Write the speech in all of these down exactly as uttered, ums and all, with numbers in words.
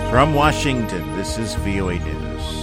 From Washington, this is V O A News.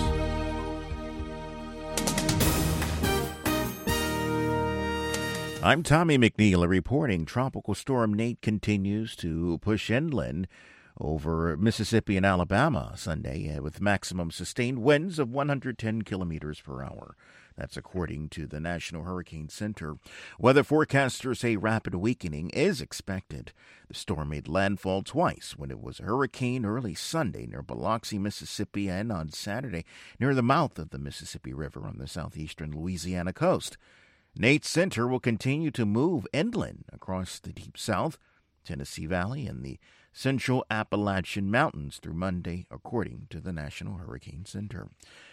I'm Tommy McNeil reporting. Tropical Storm Nate continues to push inland over Mississippi and Alabama Sunday with maximum sustained winds of one hundred ten kilometers per hour. That's according to the National Hurricane Center. Weather forecasters say rapid weakening is expected. The storm made landfall twice when it was a hurricane early Sunday near Biloxi, Mississippi, and on Saturday near the mouth of the Mississippi River on the southeastern Louisiana coast. Nate's center will continue to move inland across the Deep South, Tennessee Valley, and the central Appalachian Mountains through Monday, according to the National Hurricane Center.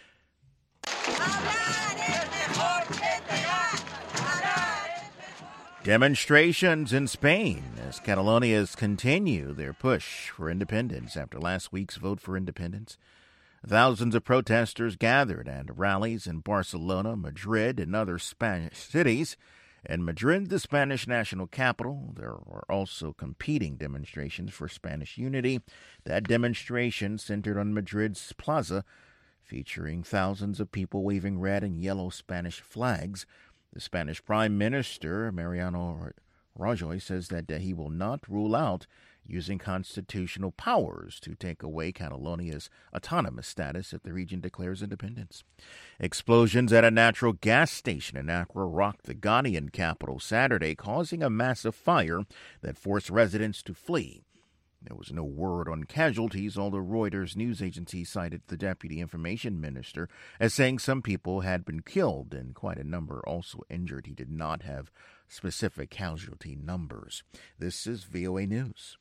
Demonstrations in Spain as Catalonians continue their push for independence after last week's vote for independence. Thousands of protesters gathered at rallies in Barcelona, Madrid, and other Spanish cities. In Madrid, the Spanish national capital, there are also competing demonstrations for Spanish unity. That demonstration centered on Madrid's plaza, featuring thousands of people waving red and yellow Spanish flags. The Spanish Prime Minister, Mariano Rajoy, says that he will not rule out using constitutional powers to take away Catalonia's autonomous status if the region declares independence. Explosions at a natural gas station in Accra rocked the Ghanaian capital Saturday, causing a massive fire that forced residents to flee. There was no word on casualties, although Reuters news agency cited the deputy information minister as saying some people had been killed and quite a number also injured. He did not have specific casualty numbers. This is V O A News.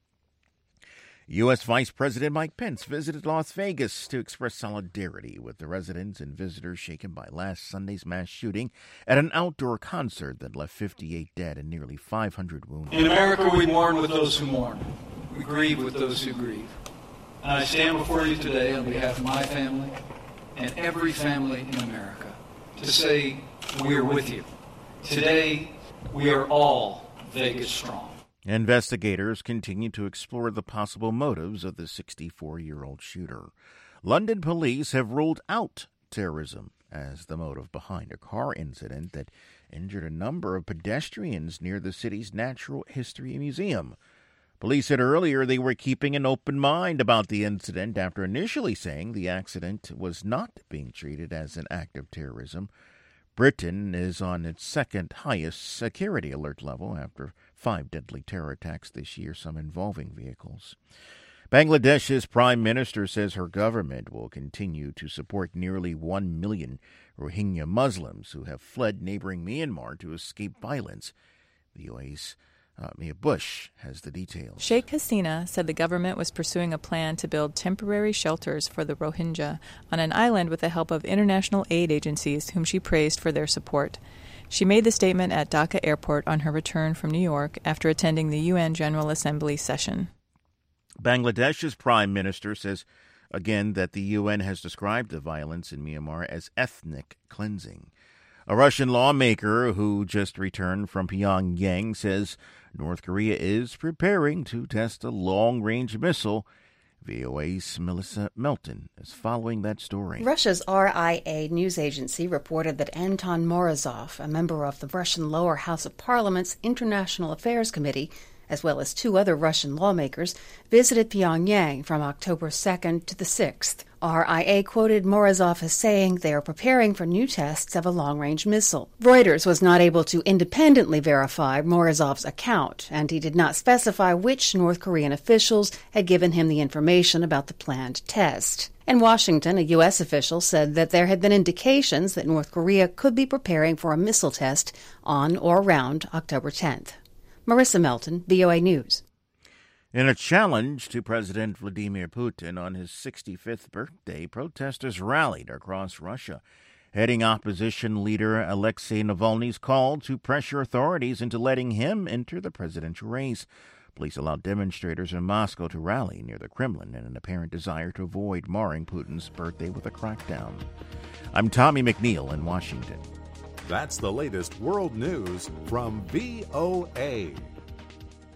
U S. Vice President Mike Pence visited Las Vegas to express solidarity with the residents and visitors shaken by last Sunday's mass shooting at an outdoor concert that left fifty-eight dead and nearly five hundred wounded. In America, we mourn with those who mourn. We grieve with those who grieve. And I stand before you today on behalf of my family and every family in America to say we are with you. Today, we are all Vegas strong. Investigators continue to explore the possible motives of the sixty-four-year-old shooter. London police have ruled out terrorism as the motive behind a car incident that injured a number of pedestrians near the city's Natural History Museum. Police said earlier they were keeping an open mind about the incident after initially saying the accident was not being treated as an act of terrorism. Britain is on its second highest security alert level after five deadly terror attacks this year, some involving vehicles. Bangladesh's prime minister says her government will continue to support nearly one million Rohingya Muslims who have fled neighboring Myanmar to escape violence. V O A's Uh, Mia Bush has the details. Sheikh Hasina said the government was pursuing a plan to build temporary shelters for the Rohingya on an island with the help of international aid agencies, whom she praised for their support. She made the statement at Dhaka Airport on her return from New York after attending the U N General Assembly session. Bangladesh's prime minister says again that the U N has described the violence in Myanmar as ethnic cleansing. A Russian lawmaker who just returned from Pyongyang says North Korea is preparing to test a long-range missile. V O A's Melissa Melton is following that story. Russia's R I A news agency reported that Anton Morozov, a member of the Russian lower house of parliament's International Affairs Committee, as well as two other Russian lawmakers, visited Pyongyang from October second to the sixth. R I A quoted Morozov as saying they are preparing for new tests of a long-range missile. Reuters was not able to independently verify Morozov's account, and he did not specify which North Korean officials had given him the information about the planned test. In Washington, a U S official said that there had been indications that North Korea could be preparing for a missile test on or around October tenth. Marissa Melton, V O A News. In a challenge to President Vladimir Putin on his sixty-fifth birthday, protesters rallied across Russia, heading opposition leader Alexei Navalny's call to pressure authorities into letting him enter the presidential race. Police allowed demonstrators in Moscow to rally near the Kremlin in an apparent desire to avoid marring Putin's birthday with a crackdown. I'm Tommy McNeil in Washington. That's the latest world news from V O A.